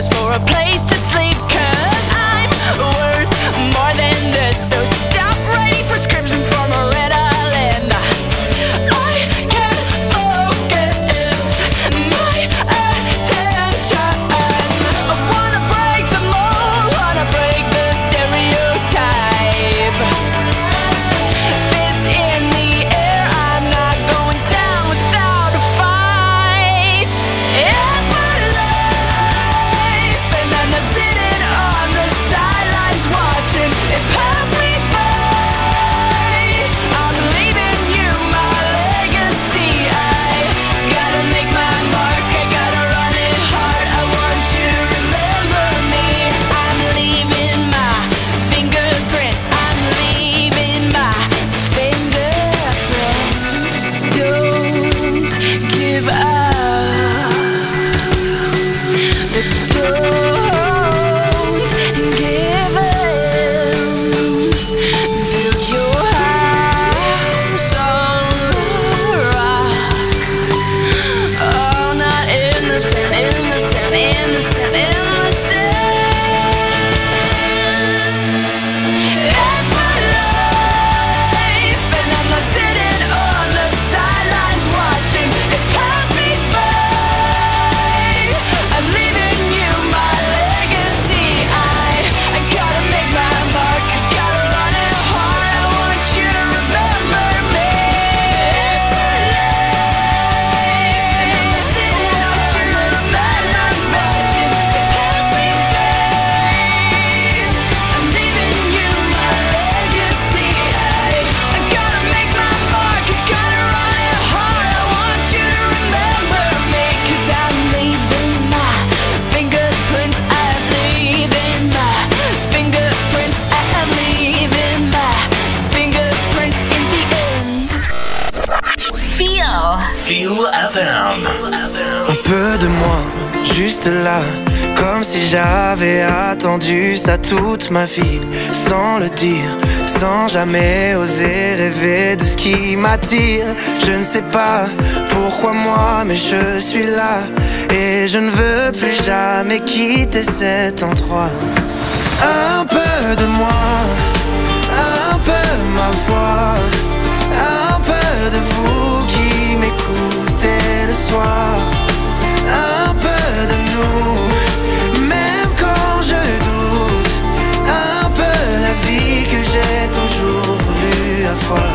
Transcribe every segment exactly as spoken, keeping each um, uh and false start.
just for a place to sleep. Cause I'm worth more than this. So stop writing prescriptions for Ritalin. I can't focus my attention. I wanna break the mold, wanna break the stereotype. Fist in the air, I'm not going down without a fight. It's my life, and I'm not sitting on the sidelines watching it pass me by. I'm leaving you my legacy. I gotta make my mark, I gotta run it hard. I want you to remember me. I'm leaving my fingerprints, I'm leaving my fingerprints. Don't give up, but don't give in. Build your house on the rock. Oh, not in the sand, in the sand, in the sand, in the sand. It's my life, and I'm not sitting on the sidelines watching it pass me by. I'm leaving you my legacy. I, I gotta make my mark, I gotta run it hard. I want you to remember me. It's my life, and I'm not sitting on the sidelines watching it pass me by. I'm leaving you my legacy. I, I gotta make my mark, I gotta run it hard. I want you to remember me. Cause I'm leaving my fingerprints, I'm leaving my fingerprints, I'm leaving my fingerprints in the end. Feel. Feel F M. Un peu de moi, juste là, comme si j'avais attendu ça toute ma vie, sans le dire, sans jamais oser rêver de ce qui m'attire. Je ne sais pas pourquoi moi, mais je suis là, et je ne veux plus jamais quitter cet endroit. Un peu de moi, un peu ma voix, un peu de vous qui m'écoutez le soir, un peu de nous, même quand je doute, un peu la vie que j'ai toujours voulu avoir.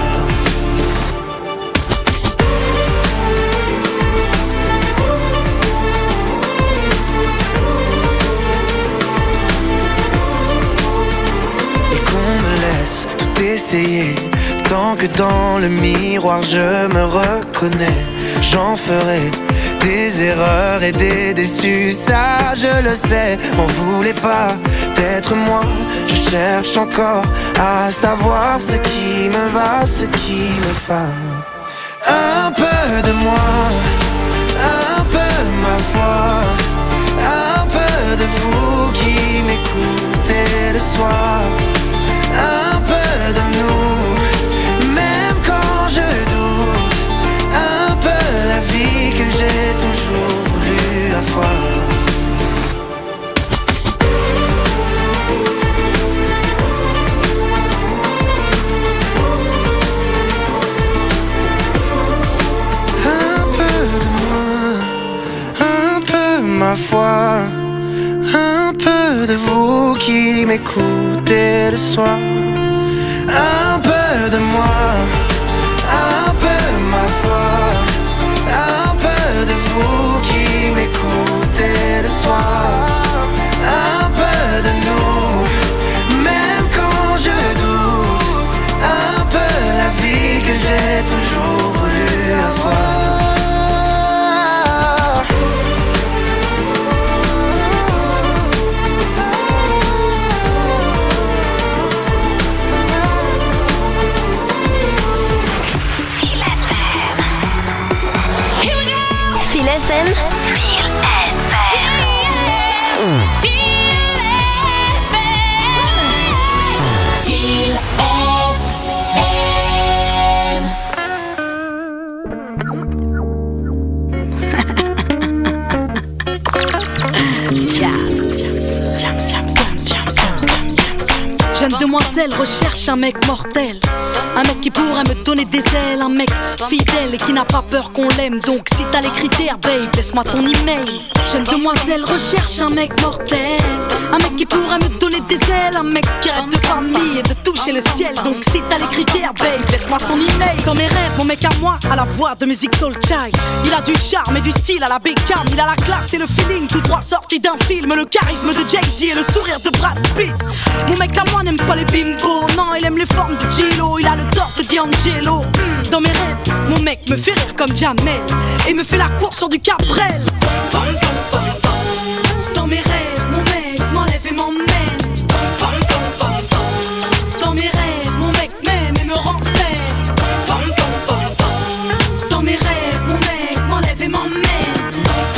Et qu'on me laisse tout essayer, tant que dans le miroir je me reconnais. J'en ferai des erreurs et des déçus, ça je le sais. M'en voulez pas d'être moi, je cherche encore à savoir ce qui me va, ce qui me va. Un peu de moi, un peu ma voix, un peu de vous qui m'écoutez le soir, un peu de nous, même quand je doute, un peu la vie que j'ai toujours voulu avoir. Un peu de moi, un peu ma foi, un peu de vous qui m'écoutez le soir, un peu de moi, un peu ma foi, un peu de vous qui m'écoutez le soir, un peu de nous, même quand je doute, un peu la vie que j'ai toujours voulu avoir. Jeune demoiselle recherche un mec mortel, un mec qui pourrait me donner des ailes, un mec fidèle et qui n'a pas peur qu'on l'aime. Donc si t'as les critères, babe, laisse-moi ton email. Jeune demoiselle recherche un mec mortel, un mec qui pourrait me donner des ailes, un mec qui rêve de famille et de toucher le ciel. Donc si t'as les critères, babe, laisse-moi ton email. Dans mes rêves, mon mec à moi a la voix de musique soul child. Il a du charme et du style à la Beckham. Il a la classe et le feeling tout droit sorti d'un film, le charisme de Jay-Z et le sourire de Brad Pitt. Mon mec à moi n'aime pas les bimbos, non, il aime les formes du Gilo. Il a le torse de D'Angelo. Dans mes rêves, mon mec me fait rire comme Jamel et me fait la course sur du Cabrel. Dans mes rêves, mon mec m'enlève et m'emmène. Dans mes rêves, mon mec m'aime et me rend belle. Dans mes rêves, mon mec m'enlève et m'emmène.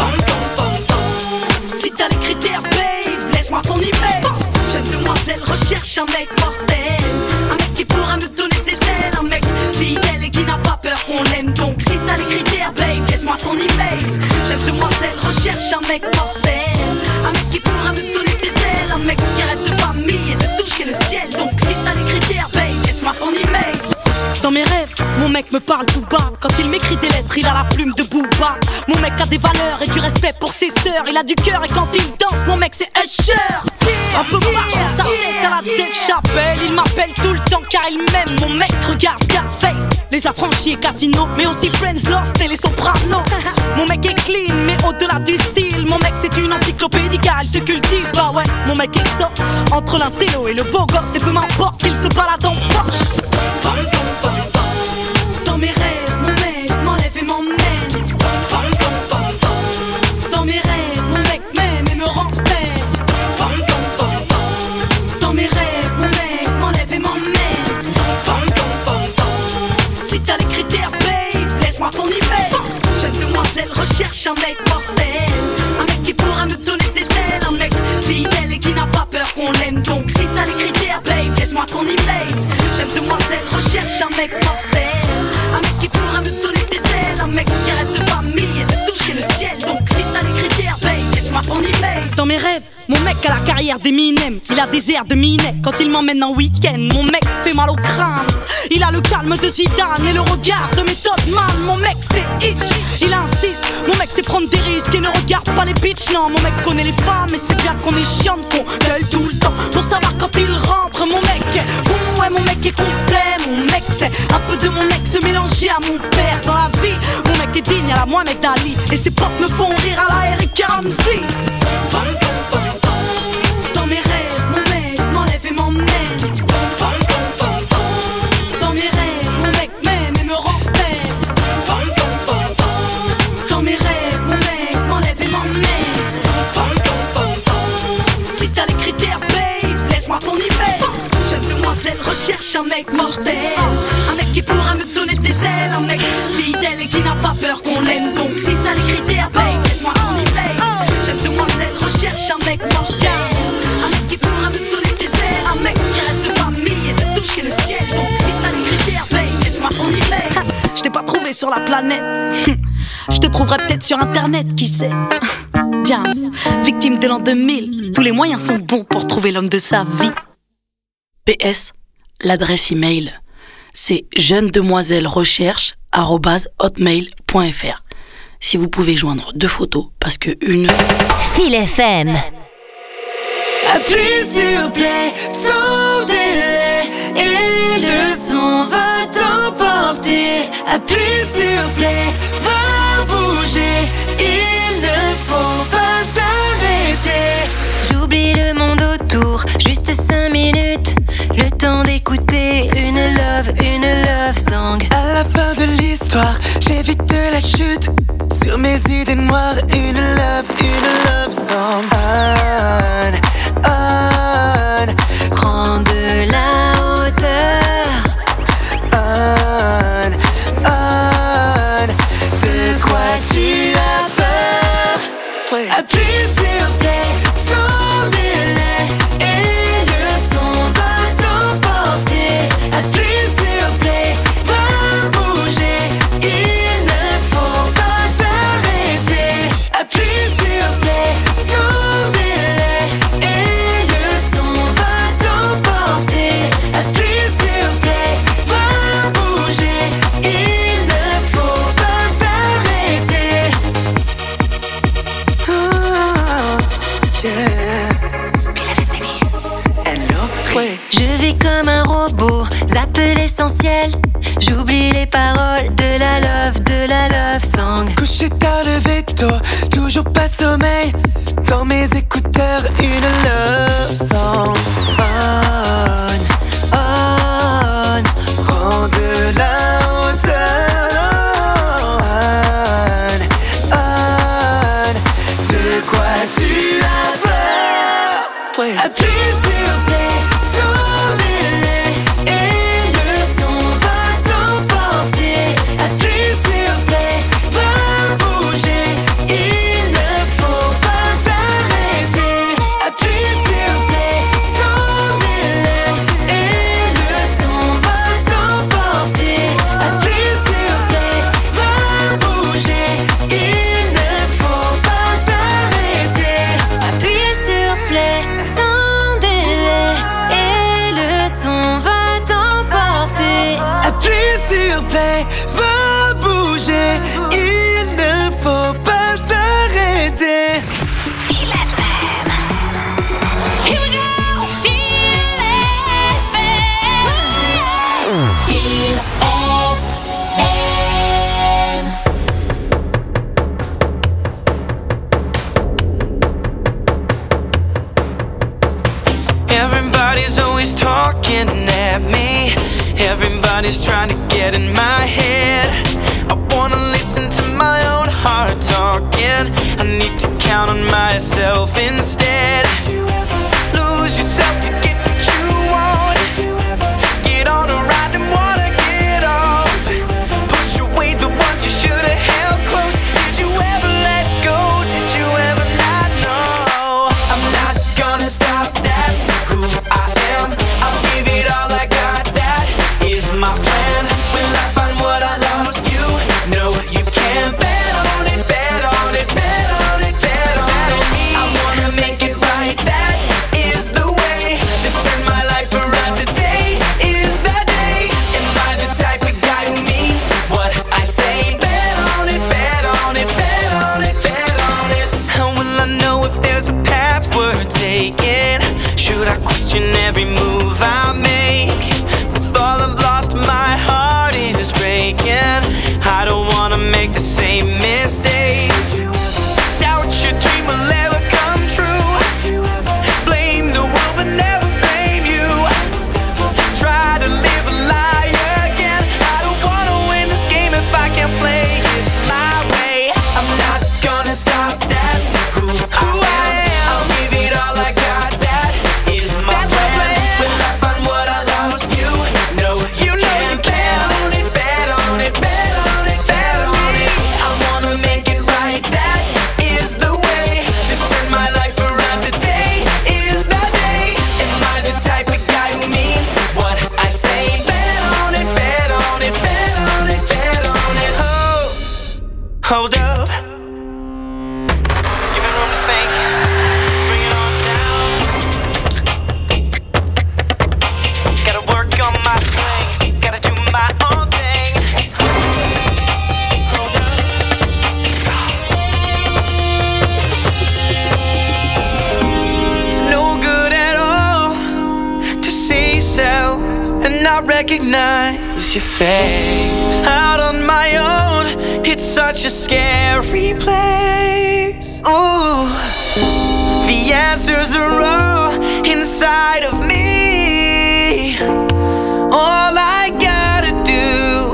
Si t'as les critères, babe, laisse-moi ton email. Jeune demoiselle recherche un mec mortel, un mec qui pourra me donner des ailes, un mec fidèle et qui n'a pas peur qu'on l'aime. Donc si t'as les critères, babe, laisse-moi ton email. Jeune demoiselle recherche un mec mortel, un mec qui pourra me donner des ailes, un mec qui rêve de famille et de toucher le ciel. Donc si t'as les critères, babe, laisse-moi ton email. Dans mes rêves, mon mec me parle tout bas. Quand il m'écrit des lettres, il a la plume de Booba. Mon mec a des valeurs et du respect pour ses sœurs. Il a du cœur et quand il danse, mon mec c'est Usher. Un peu marche dans sa tête à la Dave Chappelle. Il m'appelle tout le temps car il m'aime. Mon mec regarde Scarface, Les Affranchis et Casino, mais aussi Friends, Lost et Les Sopranos. Mon mec est clean mais au-delà du style, mon mec c'est une encyclopédie car il se cultive. Bah ouais, mon mec est top entre l'intello et le beau gosse, et peu m'importe qu'il se balade en Porsche. Dans mes rêves, mon mec m'enlève et m'emmène. Dans mes rêves, mon mec m'aime et me rend belle. Dans mes rêves, mon mec m'enlève et m'emmène. Si t'as les critères, babe, laisse-moi ton email. Jeune demoiselle recherche un mec mortel, un mec qui pourra me donner des ailes, un mec fidèle et qui n'a pas peur qu'on l'aime. Donc si t'as les critères, babe, laisse-moi ton email. Jeune demoiselle recherche un mec mortel, un mec qui pourra me donner des ailes, un mec qui rêve de famille et de toucher le ciel. Donc si t'as les critères, babe, laisse-moi ton email. Dans mes rêves, mon mec a la carrière d'Eminem, il a des airs de Minet quand il m'emmène en week-end. Mon mec fait mal au crâne, il a le calme de Zidane et le regard de Method Man. Mon mec c'est Hitch, il insiste, mon mec c'est prendre des risques et ne regarde pas les bitches. Non, mon mec connaît les femmes et c'est bien qu'on est chiant, qu'on gueule tout le temps pour savoir quand il rentre. Mon mec est bon, ouais, mon mec est complet. Mon mec c'est un peu de mon ex mélangé à mon père. Dans la vie, mon mec est digne à la Mohamed Ali et ses potes me font rire à la Eric Ramsey. Dans mes rêves, mon mec m'enlève et m'emmène. Dans mes rêves, mon mec m'aime et me rend belle. Dans mes rêves, mon mec m'enlève et m'emmène. Si t'as les critères, babe, laisse-moi ton email. Jeune demoiselle recherche un mec mortel, un mec qui pourra me donner des ailes, un mec fidèle et qui n'a pas peur qu'on l'aime. Donc si t'as les critères, babe, laisse-moi ton email. Jeune demoiselle recherche un mec mortel, un mec qui pourra me donner des ailes, un mec qui rêve de famille et de toucher le ciel. Donc si t'as les critères, babe, laisse-moi ton email. Je t'ai pas trouvé sur la planète, je te trouverai peut-être sur internet, qui sait. James, victime de l'an deux mille, tous les moyens sont bons pour trouver l'homme de sa vie. P S, l'adresse email, c'est jeune demoiselle recherche arobase hotmail point fr. Si vous pouvez joindre deux photos, parce que une... Feel F M. Appuie sur play sans délai et le son va t'emporter. Appuie sur play, va bouger, il ne faut pas s'arrêter. J'oublie le monde autour, juste cinq minutes. Le temps d'écouter une love, une love song. À la fin de l'histoire, j'évite la chute. Sur mes idées noires, une love, une love song. On, on, Prends de la hauteur. on, on. De quoi tu as peur? Ouais. Appuie sur play sans délai et le son va t'emporter. Appuie sur play, va bouger, il ne faut pas s'arrêter. Appuie sur play, Yeah. Je vis comme un robot, zappe l'essentiel. J'oublie les paroles de la love, de la love song. Couché tard, levé tôt, toujours pas sommeil. Dans mes écouteurs, une love song. On, on, prends de la hauteur. On, on, de quoi tu as peur? Appuie sur play, sans délai, et le son va t'emporter. Appuie sur play, va bouger, il ne faut pas s'arrêter. Appuie sur play, sans délai, et le son va t'emporter. Appuie sur play, va bouger, il ne faut pas s'arrêter. Appuyez sur play sans délai et le son va t'emporter. Appuie sur play, va bouger, il ne faut pas s'arrêter. Here we go! Feel F M. Feel F M. Everybody's always talking at me. Everybody's trying to get in my head. I wanna listen to my own heart talking. I need to count on myself instead. Lose yourself to get what you want. Get on a ride and wanna get on. Push away the ones you should've held close. Did you ever let go? Did you ever not know? I'm not gonna stop, that's who I am. I'll give it all I got, that is my plan. Will I find what I lost? You know you can. Bet on it, bet on it, bet on it, bet on it. I wanna make it right, that is the way to turn my life around. Today is the day. Am I the type of guy who means what I say? Bet on it, bet on it, bet on it, bet on it. How will I know if there's a path worth taking? Should I question every move I make? With all I've lost, my heart is breaking. I don't wanna make the same mistakes. Doubt your dream will ever come true. Blame the world but never blame you. Try to live a lie again. I don't wanna win this game if I can't play it my way. I'm not gonna stop, that's who I am. I'll give it all I got, that is my plan. Will I find what I lost? You know you can. Bet on it, bet on it, bet on it, bet on it. I wanna make it right, that is the way to turn my life around. Today is the day. Am I the type of guy who means what I say? Bet on it, bet on it, bet on it, bet on it. Oh, hold up. Give me room to think. Bring it on down. Gotta work on my swing. Gotta do my own thing. Hold up. It's no good at all to see yourself and not recognize your face. Out on my own, it's such a scary place. Ooh, the answers are all inside of me. All I gotta do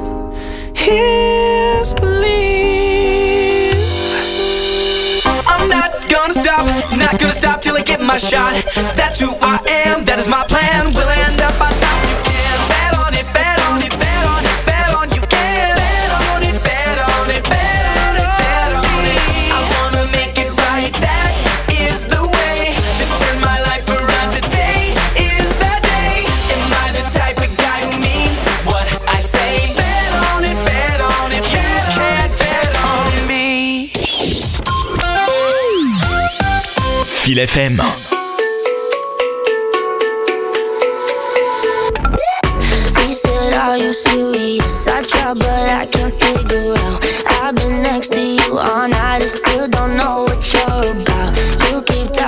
is believe. I'm not gonna stop, not gonna stop till I get my shot. That's who I am, that is my plan. Will I end up on top? You can bet on it, bet on it, bet on it, bet on you can. Bet on it, bet on it, bet on it, bet on it. I wanna make it right, that is the way to turn my life around. Today is the day. Am I the type of guy who means what I say? Bet on it, bet on it, you can't bet on me. Feel F M. He said, are you serious? I tried but I can't figure out. I've been next to you all night and still don't know what you're about. You keep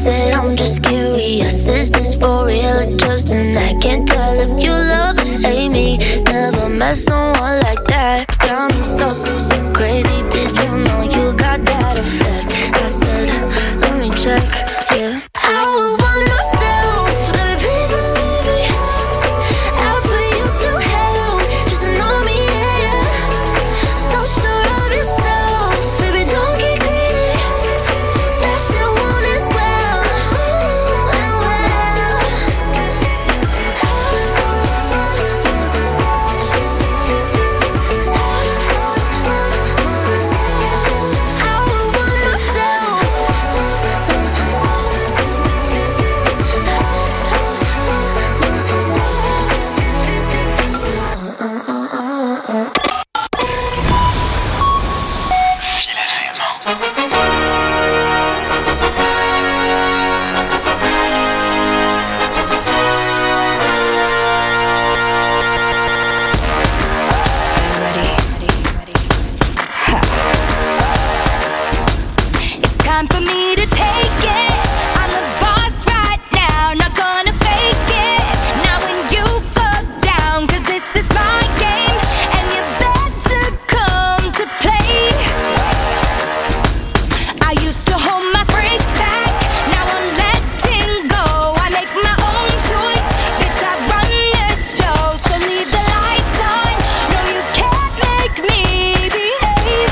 said I'm just curious. Is this for real or just an act? Can't tell if you love or hate me. Never met someone like that. Got me so, so crazy. Did you know you got that effect? I said, let me check, yeah. I would want myself, baby, please believe me. I'll put you through hell, just to know me, yeah, yeah. So sure of yourself, baby, don't get greedy. That shit won't end well, ooh, and well. I would want myself. Time for me to take it. I'm the boss right now, not gonna fake it. Now when you go down, cause this is my game, and you better come to play. I used to hold my freak back, now I'm letting go. I make my own choice, bitch, I run this show. So leave the lights on, no you can't make me behave.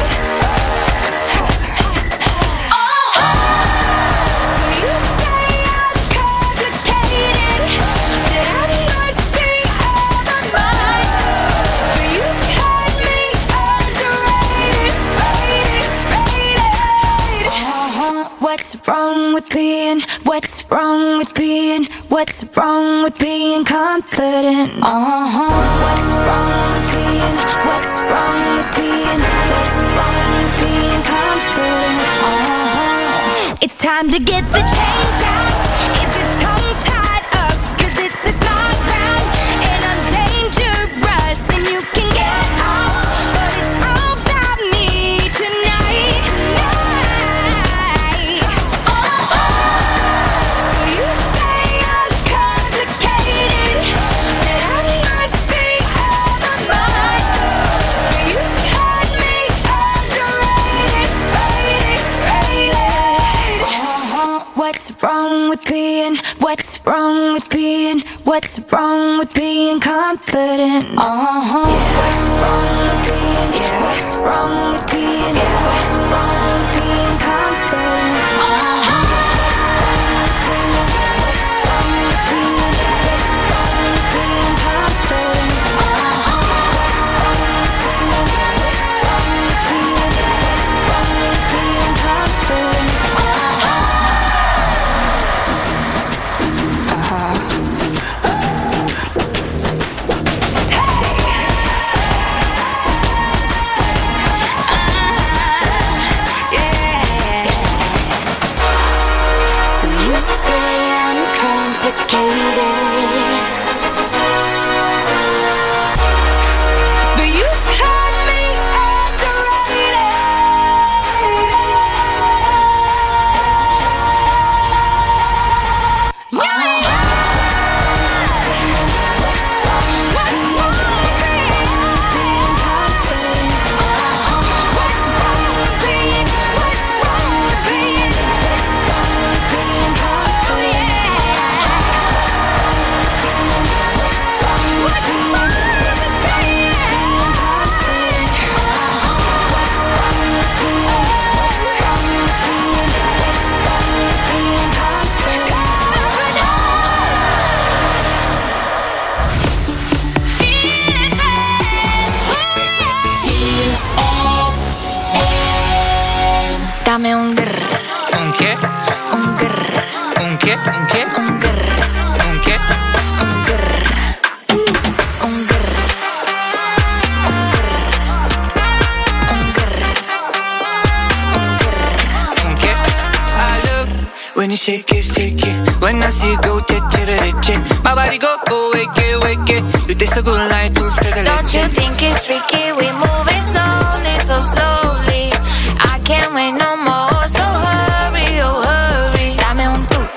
So you say I'm complicated, that I must be out of my mind. But you've had me underrated, rated, rated. What's wrong with being, what's wrong with being, what's wrong with being confident? Uh-huh. What's wrong with being, what's wrong with being, what's wrong with being confident? Uh-huh. It's time to get the chains out. Is your tongue tied up? Cause this is my ground, and I'm dangerous, and you can get off. But it's all about me tonight, tonight. So you say I'm complicated, that I must be out of my mind. But you've had me underrated, rated, rated. What's wrong with being, what's wrong with being, what's wrong with being confident? Uh-huh. What's wrong with being, what's wrong with being, what's wrong with being confident? Uh-huh. What's wrong with being, what's wrong with being confident? Uh-huh. What's wrong with being, what's wrong with being, what's wrong with being confident? So you say I'm complicated, but you've had me underrated. What's wrong? What's wrong with being confident? What's wrong with being? What's wrong with being? What's wrong with being confident? What's wrong? What's wrong with being confident? What's wrong with being? What's wrong with being? What's wrong with being confident? Dame un grr, ¿Un qué? un grr, ¿Un qué? ¿Un qué? un grr, ¿Un qué? un grr, un grr, un grr, un grr, un grr. ¿Un qué? I look when you shake it, shake it. When I see you go, che, che, re, che. My body go, go, wake it, wake it. You taste so good like dulce de Don't you leche. think it's tricky? We moving slowly, so slowly. I can't wait no more, so hurry, oh hurry. Dame un tú,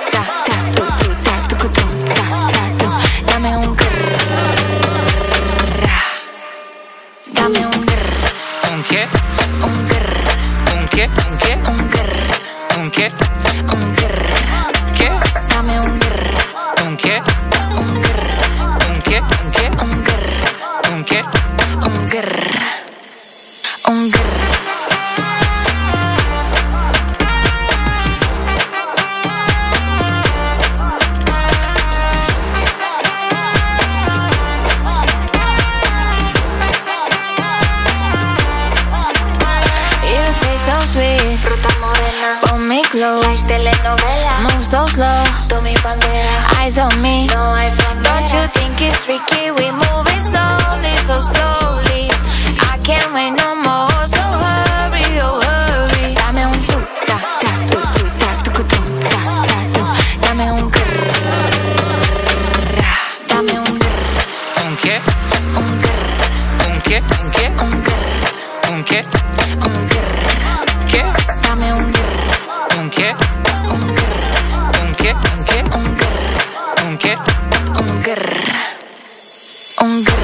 un che, un grrr, un che, un grrr, che, dame un grrr, un che, un grrr, un che, un che, un grrr, un che, un grrr, un grrr. So sweet, fruta morena, con mi clothes, like telenovela, move so slow, to mi bandera, eyes on me, no hay frontera. Don't you think it's tricky, we moving slowly, so slowly, I can't wait no more, so hurry, oh hurry. Dame un tu, ta, ta, tu, tu, ta, tu, tu, ta, ta, tu. Dame un grrr, dame un grrr, un che, un grrr, un che, un che, un grrr, un che, un grrr. che, Dame un grrr, un che, un grrr, un che, un che, un grrr, un che, un grrr, un grrr.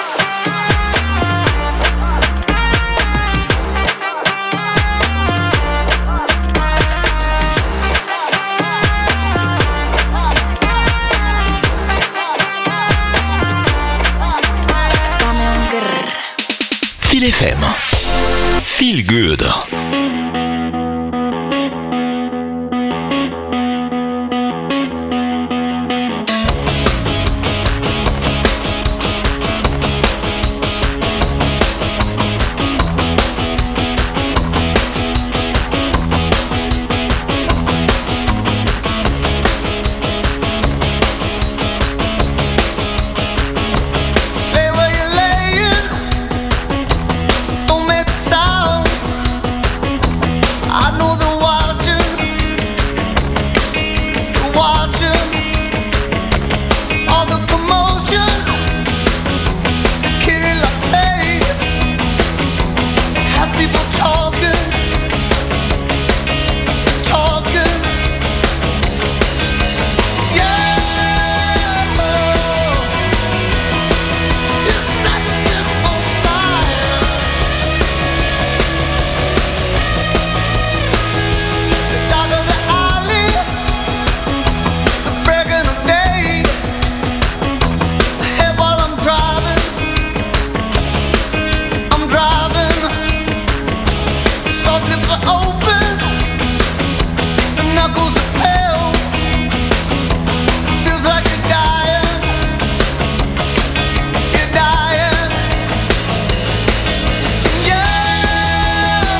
Dame un grrr. Feel F M. Feel good. Lay where you're laying, don't make a sound. I know they're watching, they're watching all the commotion. The kitty like hey, has people talking, talking. Yeah. This night is on fire. The dark of the alley, the breaking of day. Ahead while I'm driving, I'm driving. Soft lips are open, the knuckles are pale. Feels like you're dying, you're dying. Yeah,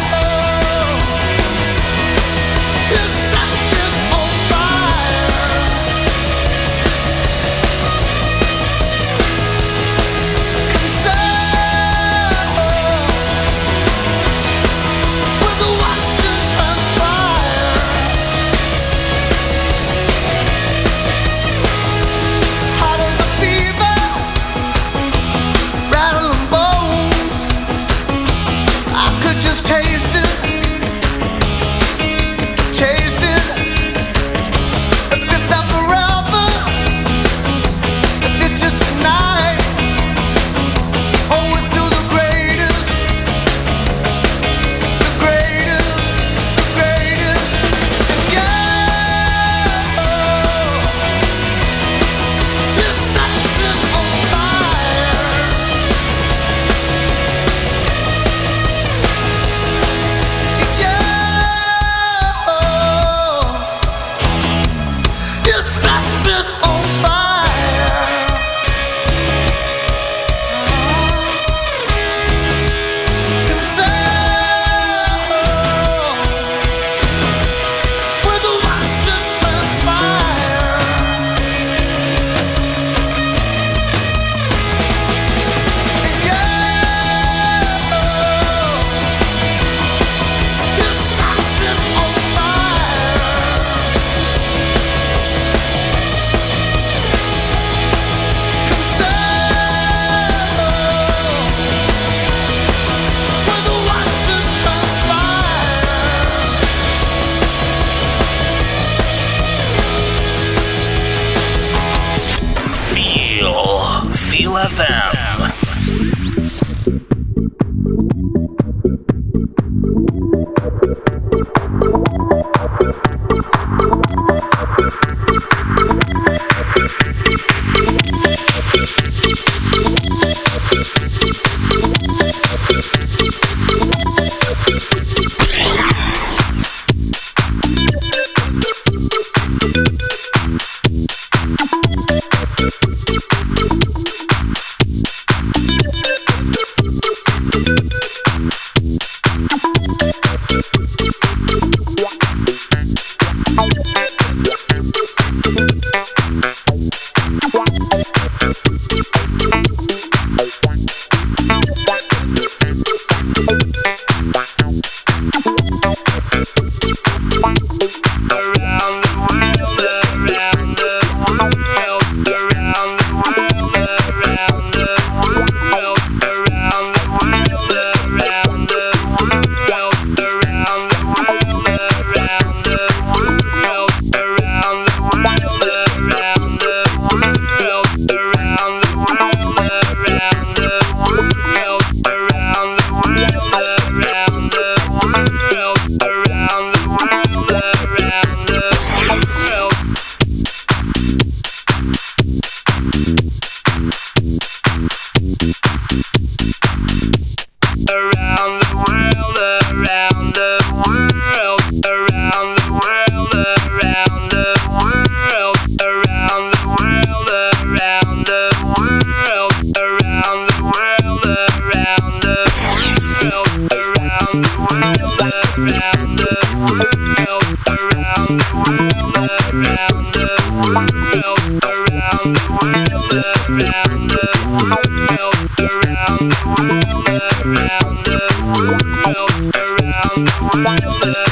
this night is on fire. Concerned with the watch to transpire. Hot as a fever, rattling bones. I could just taste it, taste it. If it's not forever, if it's just tonight, oh, it's still the greatest, the greatest, the greatest. Yeah, this night is on fire. Yeah, this night is on fire. Concerned with the watch to transpire. Yeah, this night is on fire. Concerned with the watch to transpire. Feel. Feel F M.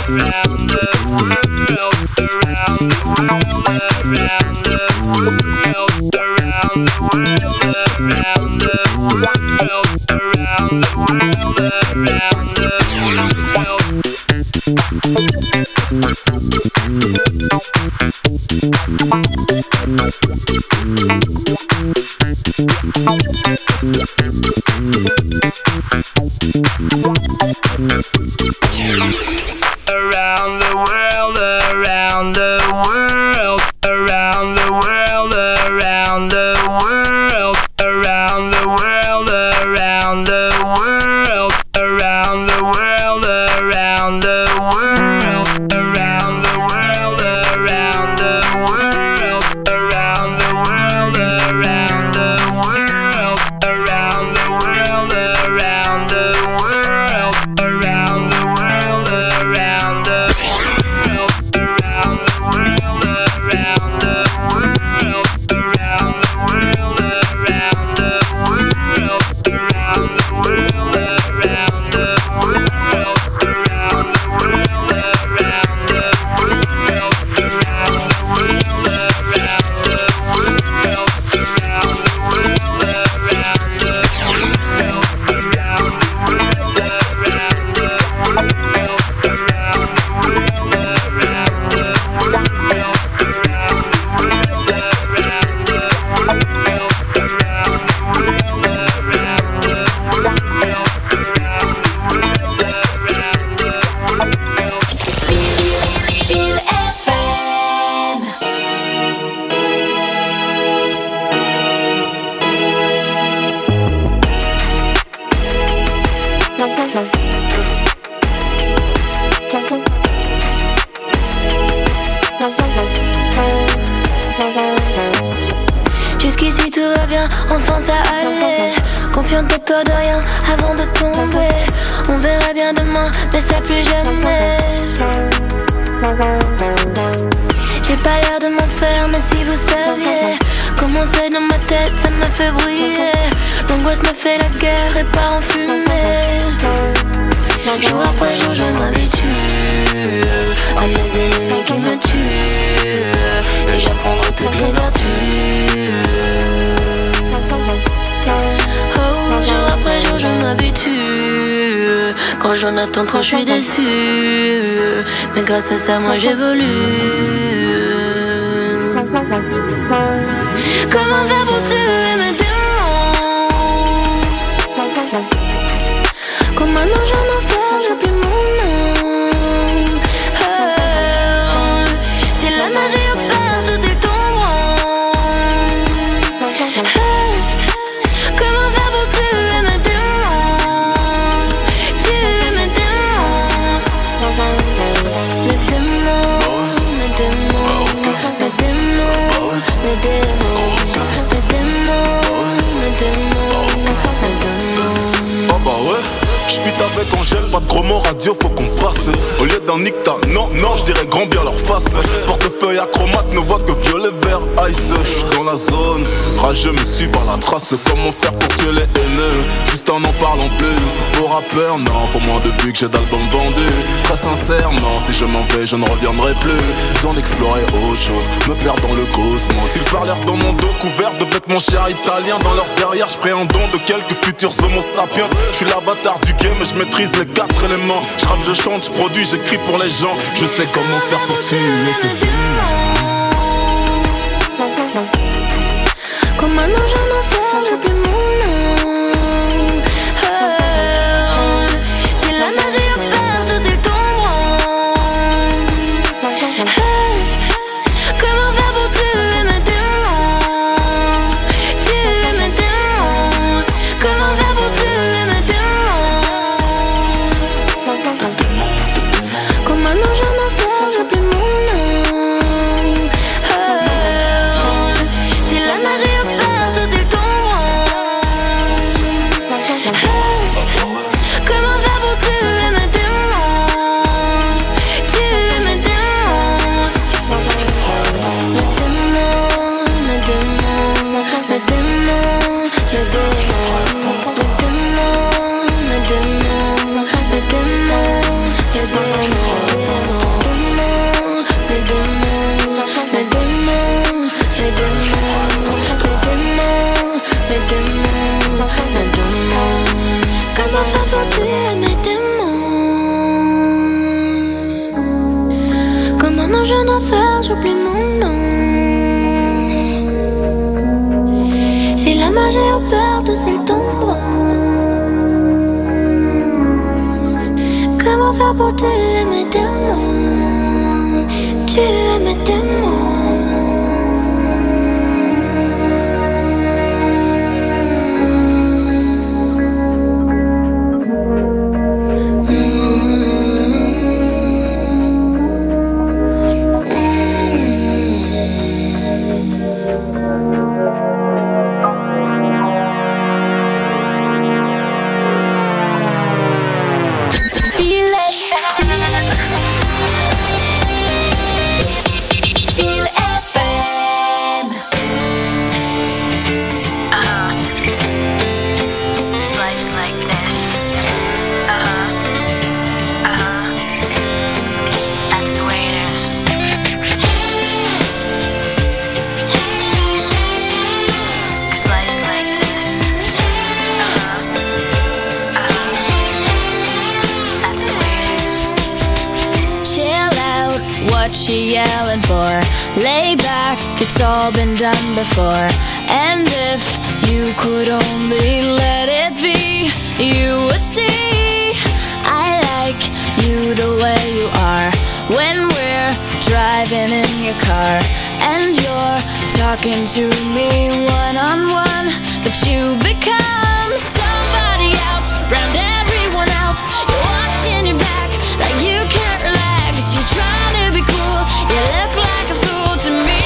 Jusqu'ici tout va bien, enfin ça allait. Confiante, t'as peur de rien avant de tomber. On verra bien demain, mais ça plus jamais. J'ai pas l'air de m'en faire, mais si vous saviez comment c'est dans ma tête, ça me fait briller. L'angoisse me fait la guerre et part en fumée. Jour après jour je m'habitue à mes ennemis qui me tuent. Et j'apprendrai toutes les vertus. Oh, jour après jour je m'habitue. Quand j'en attends trop je suis déçue. Mais grâce à ça moi j'évolue. Comment faire pour tuer mes démons? Comment non j'en enfer, j'ai plus mon nom. Oh, si la magie opère, tout c'est tomberont. Oh, comment faire pour tuer mes démons? Tuer mes démons. Mes démons, mes démons, mes démons, mes démons, mes démons, mes démons, mes démons. Oh bah ouais. J'pite avec Angèle, pas de gros mots radio, faut qu'on passe. Au lieu d'un nicta, non, non, j'dirais grand bien leur face. Portefeuille acromate, ne voit que violet, vert, ice. J'suis dans la zone, rageux me suis par la trace. Comment faire pour tuer les haineux? Juste en n'en parlant plus. C'est pour rappeur, non, pour moi depuis que j'ai d'albums vendus. Très sincèrement, si je m'en vais, je ne reviendrai plus. Besoin d'explorer autre chose, me perdre dans le cosmos. Ils parlèrent dans mon dos, couvert de vêtements chers italiens. Dans leur derrière, j'ferai un don de quelques futurs homo sapiens. J'suis l'avatar du game, je maîtrise les quatre éléments. Je rappe, je chante, je produis, j'écris pour les gens. Je sais comment faire pour tuer tes démons. Comment non j'en enfer, j'ai plus mon nom. Oh, si la magie opère, tout c'est tomberont. Oh, comment faire pour tuer mes démons? Tuer mes démons. Comment faire pour tuer mes démons? Comment non j'en enfer, j'ai plus mon nom. jeune enfer, j'oublie mon nom. Si la magie a peur, tous ils tomberont. Comment faire pour tuer mes démons? Tuer mes démons. She yelling for? Lay back, it's all been done before. And if you could only let it be, you would see I like you the way you are. When we're driving in your car and you're talking to me one on one, but you become somebody else, round everyone else. You're watching your back like you can't relax. You're trying to be cool, you look like a fool to me.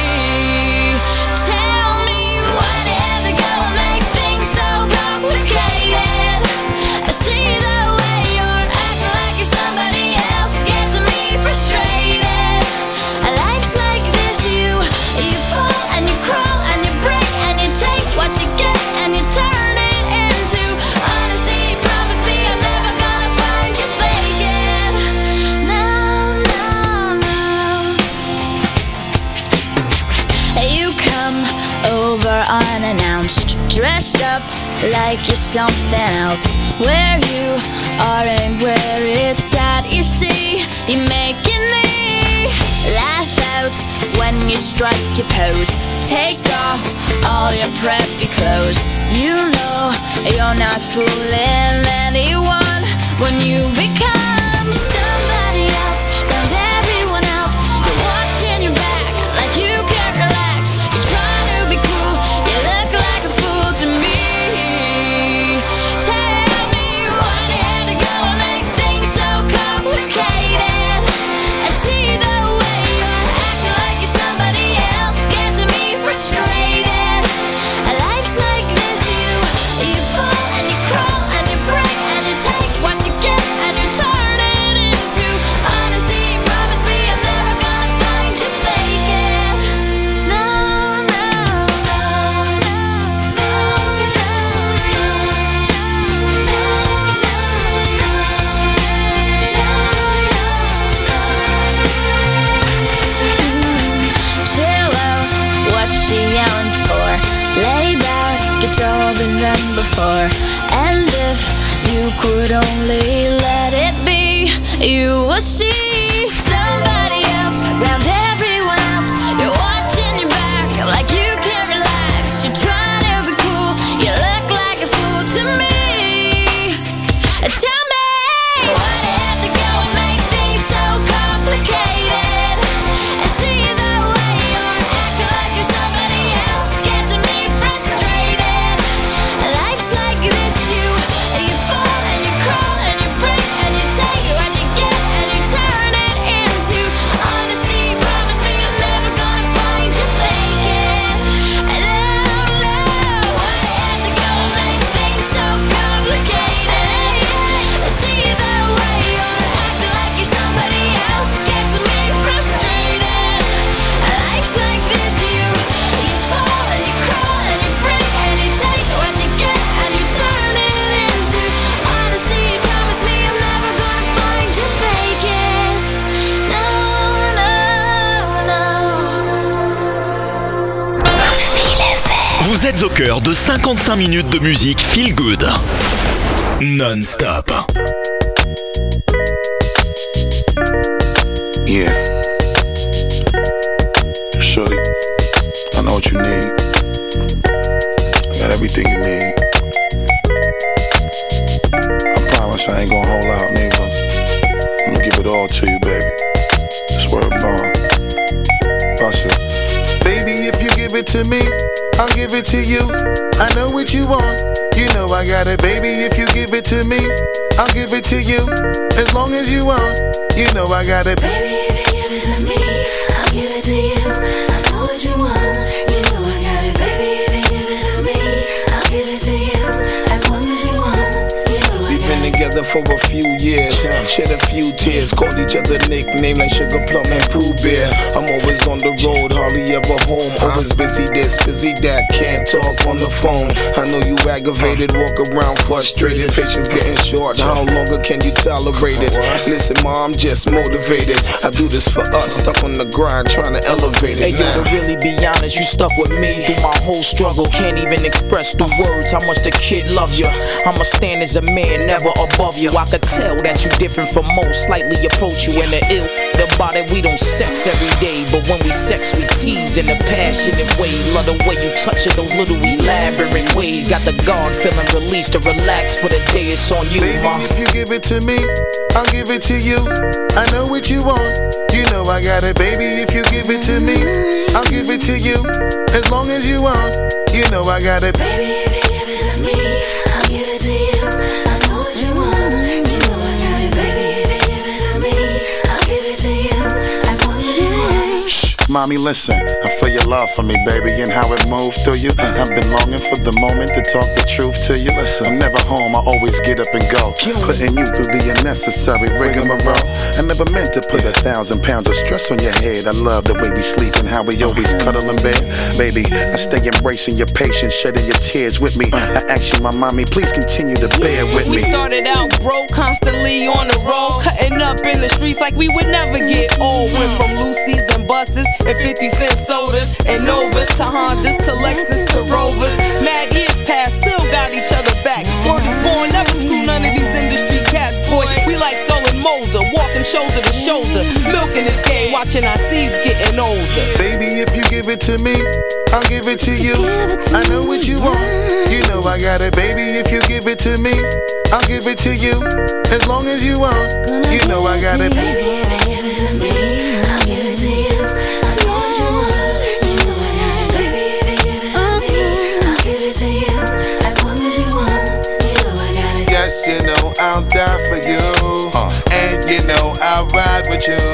Tell me why do you have to go and make things so complicated? I see the way you're acting like you're somebody else, gets me frustrated. Life's like this, you you fall and you crawl and you break and you take what you get and you turn it into honesty. Promise me I'm never gonna find you faking. No, no, no. You come over unannounced, dressed up like you're something else. Where you are and where it's at, you see, you're making me laugh out when you strike your pose. Take off all your preppy clothes. You know you're not fooling anyone when you become somebody else, round everyone else. You're watching your back like you can't relax. You're trying to be cool, you look like a fool to me. Tell me why do you have to go and make things so complicated? I see the way you're acting like you're somebody else, gets me frustrated. Life's like this, you you fall and you crawl and you break and you take what you get and you turn it into honesty. Promise me I'm never gonna find you faking. No, no, no, no, chill out, what she yelling for? Lay back, it's all been done before. And if you could only let it be, you will see somebody else, round everyone else. You're watching your back like you can't relax. You're trying to be cool, you look like a fool to me. Tell me why do you have to go and make things so complicated? I see the way you're acting like you're somebody else, gets me frustrated. Life's like this, you you fall and you crawl and you break and you take what you get and you turn it into honesty. Promise me I'm never gonna find you faking. No, no, why do you have to go and make things so complicated? I see the way you're acting like you're somebody else, gets me frustrated. Life's like this, you you fall and you crawl and you break and you take what you get and you turn it into honesty. Promise me I'm never gonna find you faking. No, no, no. Vous êtes au cœur de cinquante-cinq minutes de musique feel good. Non-stop. Yeah. to me, I'll give it to you. I know what you want, you know I got it, baby. If you give it to me, I'll give it to you. As long as you want, you know I got it. Baby, if you give it to me, I'll give it to you. I know what you want, you know I got it. Baby, if you give it to me, I'll give it to you. As long as you want, you know I got it. Been together for a few years, shed a few tears, called each other nicknames like Sugar Plum and Pooh Bear. I'm always on the road, hardly ever home. Always busy this, busy that, can't talk on the phone. I know you aggravated, walk around frustrated, patience getting short. How longer can you tolerate it? Listen, ma, I'm just motivated. I do this for us, stuck on the grind, trying to elevate it. Hey yo, to really be honest, you stuck with me through my whole struggle. Can't even express through words how much the kid loves you. I'ma stand as a man, never above you. I could tell that you different from most, slightly approach you in the ill. The body we don't sex every day, but when we sex we tease in a passionate way. Love the way you touch it, those little elaborate ways. Got the guard feeling released to relax for the day. It's on you, baby, ma. If you give it to me, I'll give it to you. I know what you want, you know I got it, baby. If you give it to me, I'll give it to you. As long as you want, you know I got it. Baby, if you give it to me, I'll give it to you. I know what you want, you know I got it. Baby, if you give it to me, I'll give it to you. As long as you want. Shh, mommy, listen. I feel your love for me, baby, and how it moved through you. I've been longing for the moment to talk the truth to you. Listen, I'm never home, I always get up and go, putting you through the unnecessary rigmarole. I never meant to put a thousand pounds of stress on your head. I love the way we sleep and how we always cuddle in bed. Baby, I stay embracing your patience, shedding your tears with me. I ask you, my mommy, please continue to bear with me. We started out broke, constantly on the road, cutting up in the streets like we would never get old. Went from Lucy's and buses and fifty cent sodas and Novas to Hondas to Lexus to Rovers. Mad years past, still got each other back. Word is born, never screw none of these industry cats, boy. We like Skull and Molder, walking shoulder to shoulder, milking this game, watching our seeds getting older. Baby, if you give it to me, I'll give it to you. I know what you want, you know I got it, baby. If you give it to me, I'll give it to you. As long as you want, you know I got it. Baby, if you give it to me, I'll give it to you. I know what you want, you know I got it. Baby, if you give it to me, I'll give it to you. As long as you want, you know I got it. Yes, you know I'll die for you, uh. and you know I'll ride with you.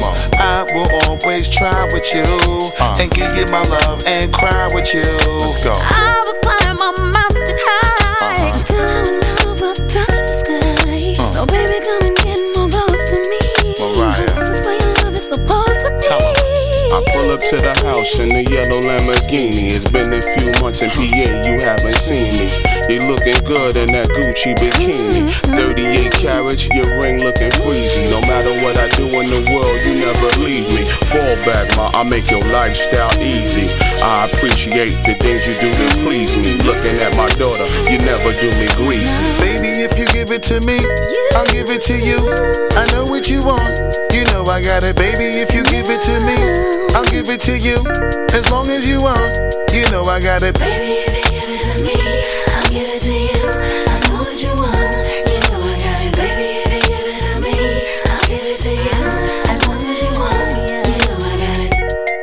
I will always try with you, uh. and give you my love and cry with you. Let's go. I will climb a mountain high uh-huh. till our love will touch the sky. Uh. So baby, come and get more close to me. Mariah. This is where your love is supposed to be. I pull up to the house in the yellow Lamborghini. It's been a few months in P A, you haven't seen me. You looking good in that Gucci bikini. thirty-eight carats, your ring looking freezy. No matter what I do in the world, you never leave me. Fall back, ma, I make your lifestyle easy. I appreciate the things you do to please me. Looking at my daughter, you never do me greasy. Baby, if you give it to me, I'll give it to you. I know what you want, you know I got it. Baby, if you give it to me, I'll give it to you. As long as you want, you know I got it. Baby, if you give it to me, I'll give it to you. I know what you want, you know I got it. Baby, if you give it to me, I'll give it to you. As long as you want, you know I got it.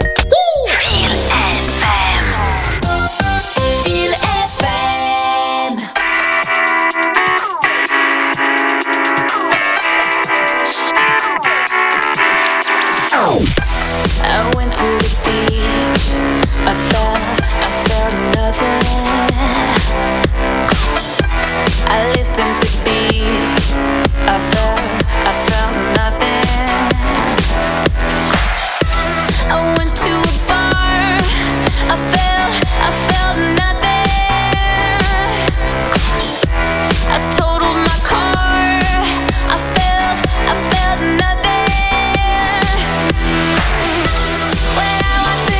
Feel F M. Feel F M. I went to the beach. I felt, I felt nothing. I listened to beats. I felt, I felt nothing. I went to a bar. I felt, I felt nothing. I totaled my car. I felt, I felt nothing. When I was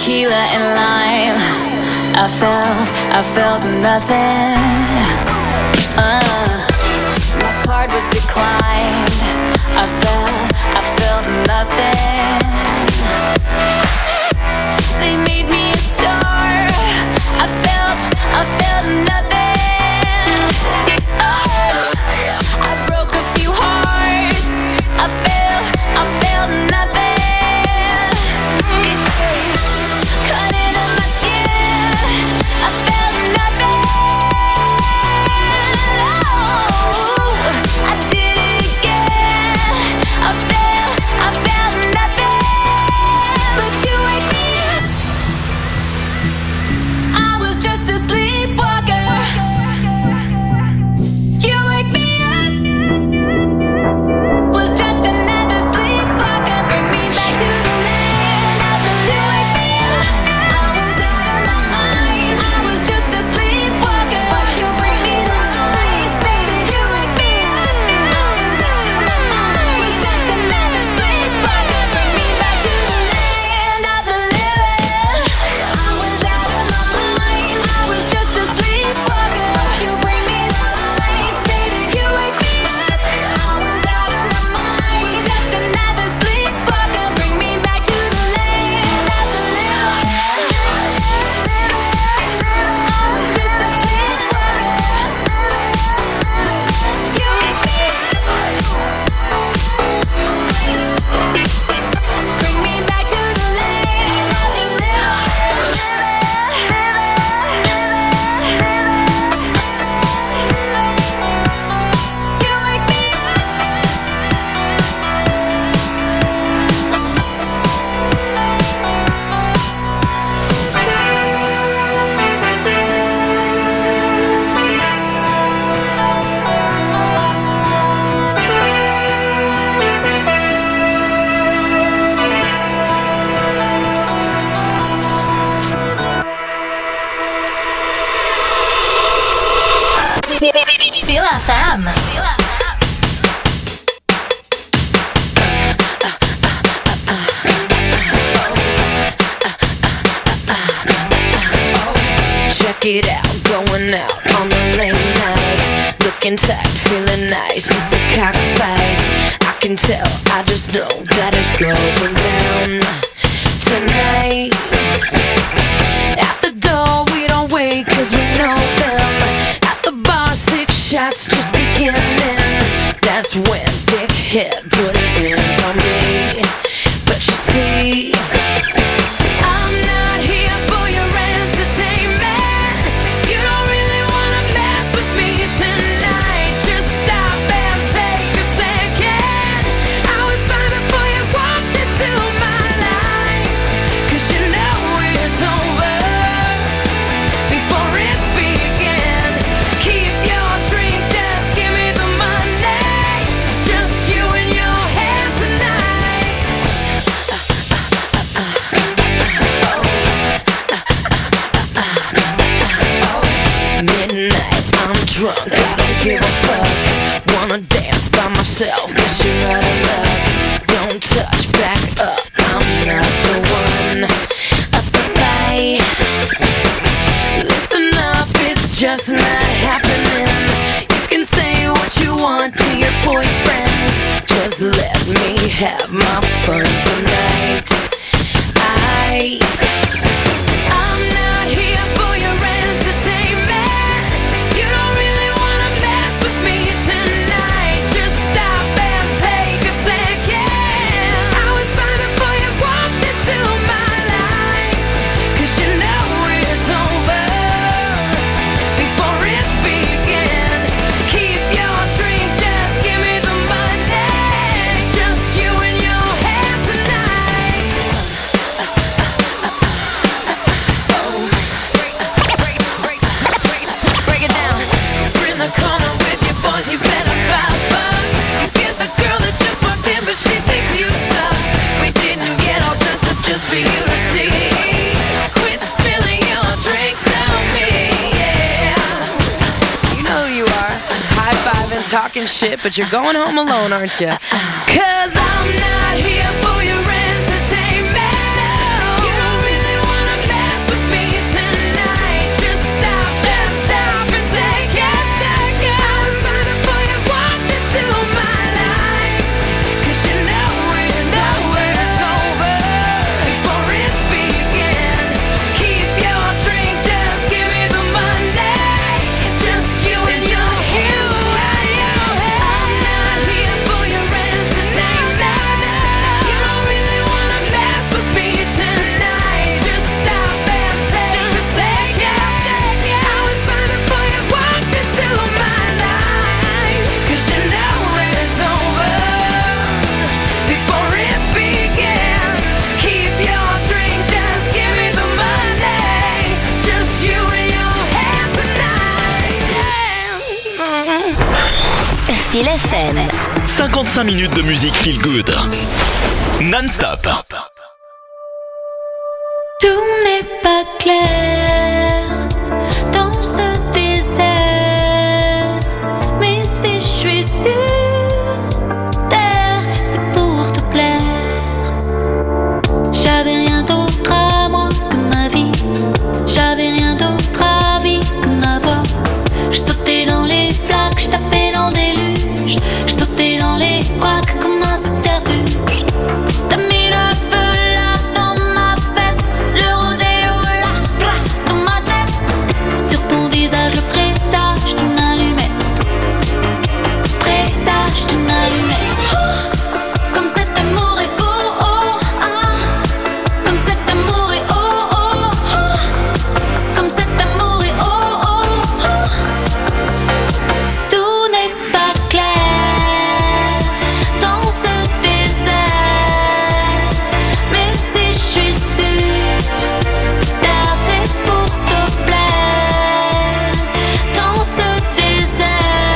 tequila and lime. I felt, I felt nothing. Uh, my card was declined. I felt, I felt nothing. They made me a star. I felt, I felt nothing. Oh, I broke a few hearts. I felt, I felt nothing. Cut into my skin. I felt nothing. Oh, I did it again. I felt, I felt nothing. But you wake me up. I was just a sleepwalker. You wake me up. Was just another sleepwalker. Bring me back to the land of the living. I was out of my mind. I was just a sleepwalker. But you bring me to life, baby. You wake me up. I was out of my mind. Was just another sleepwalker. Bring me back to the land of the living. I was out of my mind. I was just a sleepwalker. But you bring me to life, baby. You wake me up. I was out of my mind. Just another sleepwalker. Bring me back to the land of the living. I was just a sleepwalker. You wake me up. Bring me back to the land of the living. You wake me Feel F M. Check it out, going out on the late night. Looking tight, feeling nice, it's a cockfight. I can tell, I just know that it's going down tonight. At the door, we don't wait cause we know them. At the bar, six shots just beginning. That's when Dickhead put his hands on me. But you see, I'm not here for your entertainment. You don't really wanna mess with me tonight. Just stop and take a second. I was fine before you walked into my life. Cause you know it's over before it began. Keep your drink, just give me the money. It's just you and your hand tonight. Midnight, I'm drunk, I don't give a fuck. Wanna dance by myself, guess you're out of luck. Don't touch, back up, I'm not the one. Up the bay. Listen up, it's just not happening. You can say what you want to your boyfriends. Just let me have my fun tonight. I I'm not here for your entertainment. You don't really wanna mess with me tonight. Just stop and take a second. I was fine before you walked into my life. Cause you know it's over before it began. Keep your drink, just give me the money. It's just you and your hand tonight. Break it down. We're in the corner with your boys, you better five bucks. You get the girl that just walked in, but she thinks you suck. We didn't get all dressed up just for you to see. Quit spilling your drinks on me, yeah. You know who you are. High-fiving, talking shit, but you're going home alone, aren't you? Cause I'm not here for your entertainment. You don't really want Feel F M. cinquante-cinq minutes de musique feel good. Non-stop. Tout n'est pas clair dans ce désert, mais si je suis sûre, terre, c'est pour te plaire. J'avais rien d'autre à moi que ma vie, j'avais rien d'autre à vie que ma voix. Je sautais dans les flaques, je tapais dans le déluge, je sautais dans les couacs comme un subterfuge. T'as mis le feu là dans ma fête, le rodéo là, blah, dans ma tête. Sur ton visage le présage d'une allumette, présage d'une allumette. Oh, comme cet amour est beau, oh, ah. Comme cet amour est oh, oh, oh. Comme cet amour est oh, oh, oh. Tout n'est pas clair dans ce désert, mais si je suis sûre, terre, c'est pour te plaire. Dans ce désert,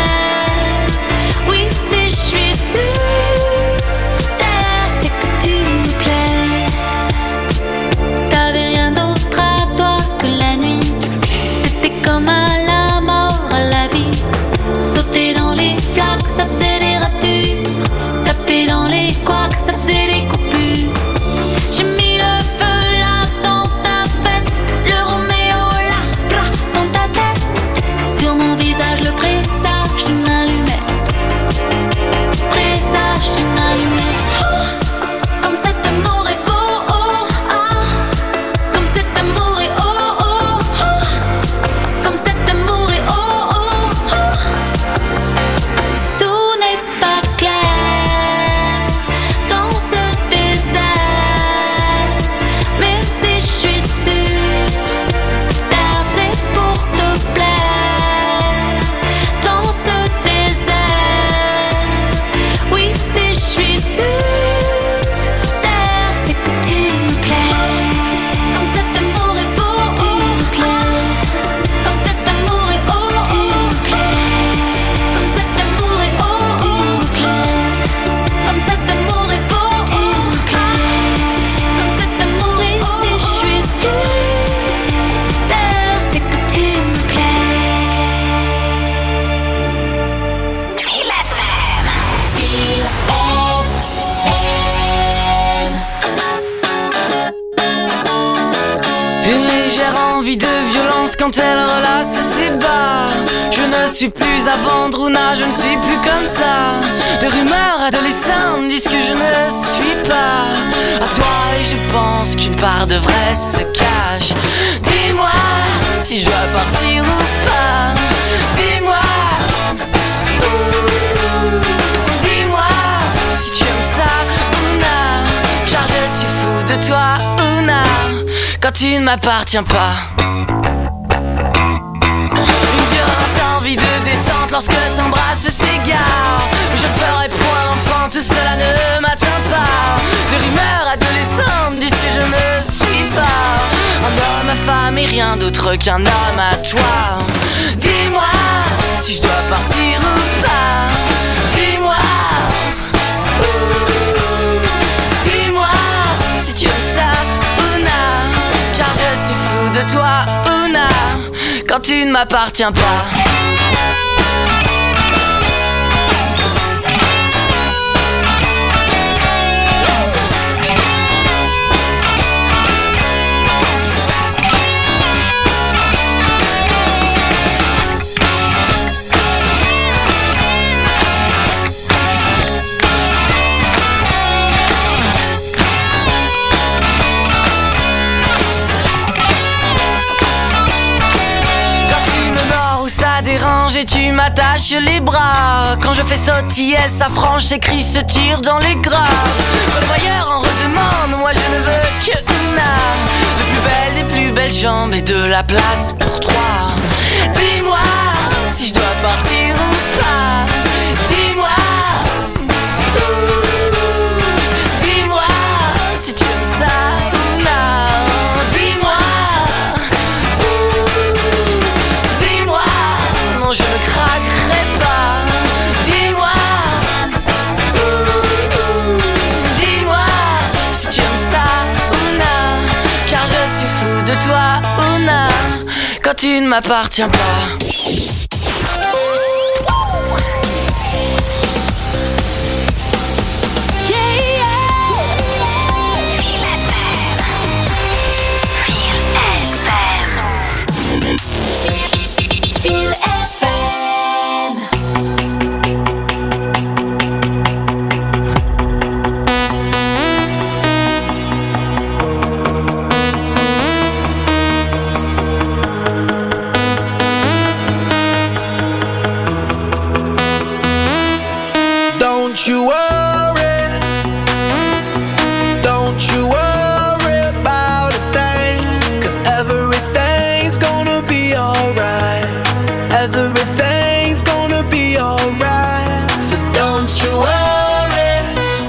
oui, si je suis sûre, terre, c'est que tu me plais. T'avais rien d'autre à toi que la nuit, t'étais comme à la mort, à la vie. Sauter dans les flaques, ça faisait des ratures, taper dans les couacs, ça faisait des coupures. J'ai mis le feu là dans ta fête, le Roméo là, blah, dans ta tête. Sur mon visage le présage d'une allumette, présage d'une allumette. Oh, comme cet amour est beau, oh, ah. Comme cet amour est oh, oh, oh. Comme cet amour est oh, oh, oh. Tout n'est pas clair dans ce désert, mais si je suis sûre, terre, c'est pour te plaire. Dans ce désert, oui, si je suis sûre, terre, c'est que tu me plais. Comme cet amour est beau, tu me plais. Comme cet amour est oh, oh, tu me plais. Comme cet amour est oh, tu me plais. Comme cet amour est beau, tu me plais. Comme cet amour est si je suis sûre, terre, c'est que tu me plais. Feel F M. Feel Une légère envie de violence quand elle relasse ses bas. Je ne suis plus à vendre, Ouna, je ne suis plus comme ça. Des rumeurs adolescentes disent que je ne suis pas à toi, et je pense qu'une part de vrai se cache. Dis-moi si je dois partir ou pas. Dis-moi, dis-moi si tu aimes ça, Ouna, car je suis fou de toi, Ouna, quand tu ne m'appartiens pas. Une violente envie de descente lorsque t'embrasses s'égare. Je ne ferai point l'enfant, tout cela ne m'atteint pas. Des rumeurs adolescentes disent que je ne suis pas un homme à femme et rien d'autre qu'un homme à toi. Dis-moi si je dois partir ou pas. Dis-moi, dis-moi si tu aimes ça, Ouna, car je suis fou de toi, Ouna, quand tu ne m'appartiens pas. Et tu m'attaches les bras. Quand je fais sautiller sa frange, ses cris se tirent dans les graves. Quand le voyeur en redemande, moi je ne veux que Ouna, le plus belle des plus belles jambes et de la place pour trois. Dis-moi si je dois partir ou pas. Dis-moi, dis-moi si tu aimes ça, Ouna. Dis-moi, dis-moi, non je ne craquerai pas. Dis-moi, de toi, Una, quand tu ne m'appartiens pas. Don't you worry, don't you worry about a thing, 'cause everything's gonna be alright. Everything's gonna be alright. So don't you worry,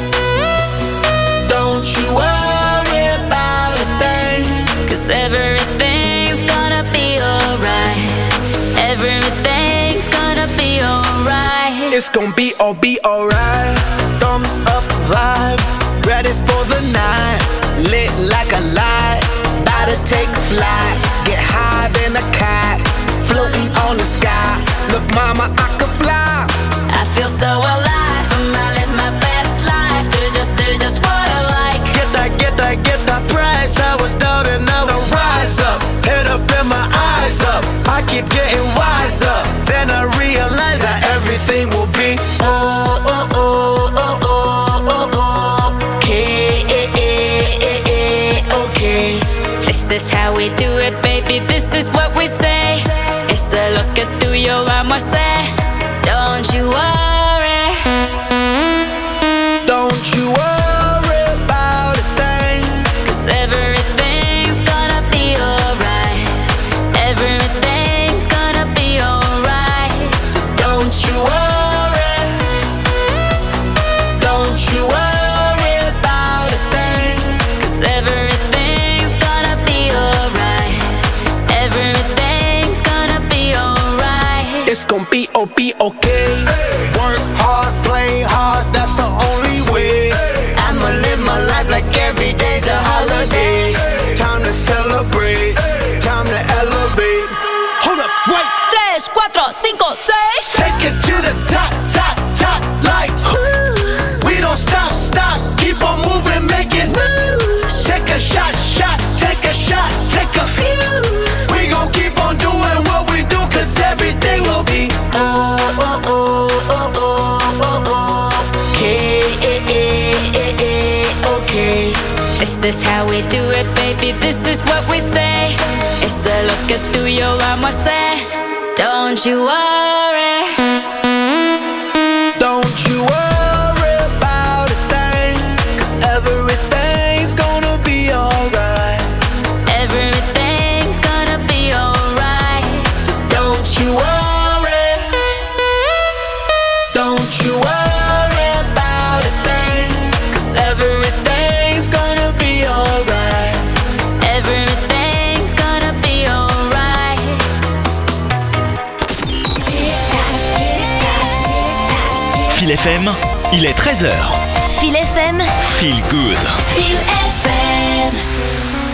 don't you worry about a thing, 'cause everything's gonna be alright. Everything's gonna be alright. it's gonna be all be alright. Thumbs up vibe, ready for the night. Lit like a light, about to take a flight. Get high than a cat, floating on the sky. Look mama, I could fly. I feel so alive, I'm out living my best life. Do just, do just what I like. Get that, get that, get that price. I was down and now I rise up. Head up and my eyes up. I keep getting wiser. Then I realize that everything will be oh, oh, oh, oh, oh, oh, oh. Okay, okay. This is how we do it, baby, this is what we say. It's a look at through your arm, I say. Don't you worry, don't you worry about a thing, 'cause everything's gonna be alright. Everything's gonna be alright. So don't you worry, don't you worry about a thing, 'cause everything's gonna be alright. Everything's gonna be alright. it's gonna be oh be okay. Work hard, play hard, that's the only way. I'ma live my life like every day's a holiday. Time to celebrate, time to elevate. Hold up, wait. Tres, cuatro, cinco, seis. Take it to the top, top, top, like ooh. We don't stop, stop, keep on moving, make it moves. Take a shot, shot, take a shot, take a few. We gon' keep on doing what we do, 'cause everything will be oh, oh, oh, oh, oh, oh, oh. Okay, okay. This is how we do it, baby, this is what we say. It's a look at through your arm, I say. Don't you worry, don't you worry about a thing, 'cause everything's gonna be alright. Everything's gonna be alright. So don't you worry, don't you worry about a thing, 'cause everything's gonna be alright. Everything's gonna be alright. Feel F M, il est treize heures. Feel F M. Feel good. Feel F M.